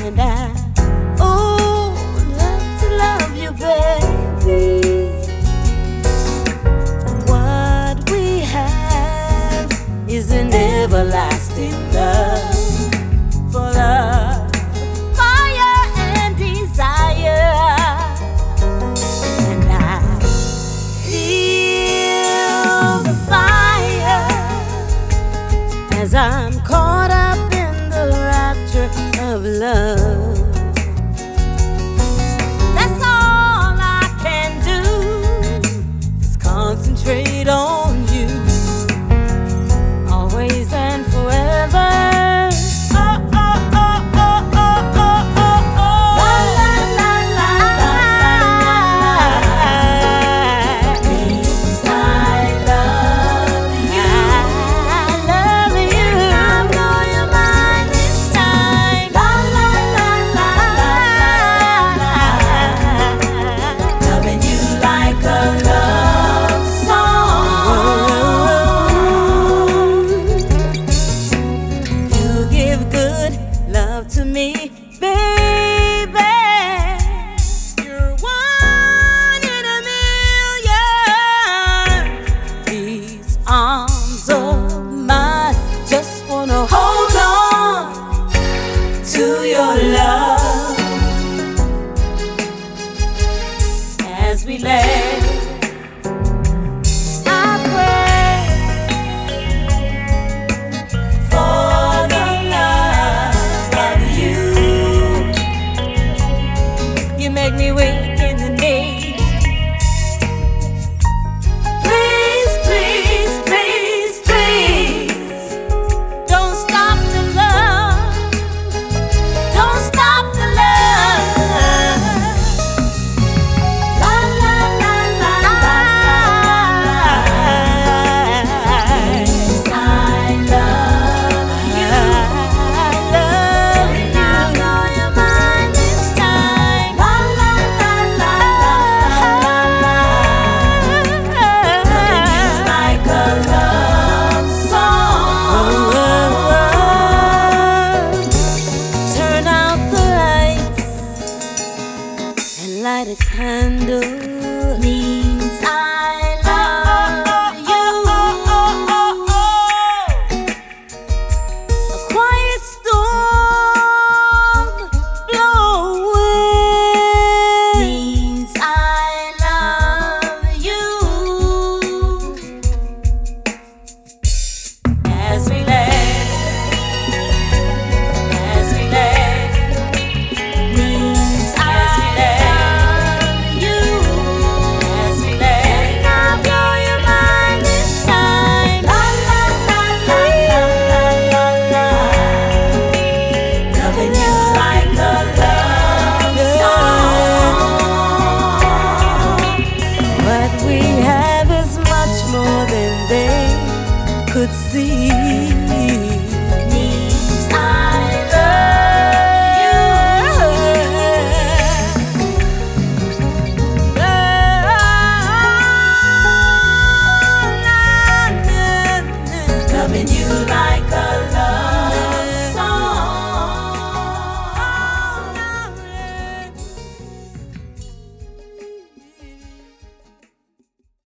And I, oh, love to love you, baby. What we have is an everlasting love, full of fire and desire. And I feel the fire as I'm caught up in the rapture of love. That's all I can do, is concentrate on you, always and forever. Oh, oh, oh, oh, oh, oh, oh, oh. La, la, la, la, la, la. Yes, I love you. I love you. I'll blow your mind this time. La, la, la, la, la, la. Loving you like a love song. You give good love to me, baby. You're one in a million. These arms of mine just wanna hold on to your love as we lay. I pray for the love of you. You make me weak in the knee. Please, please, please, please, don't stop the love. Don't stop the love. La, la, la, la, la, la. Yes, I love you. I love you. I'll blow your mind this time. La, la, la, la, la, la. Loving you like a love song. Turn out the lights and light a candle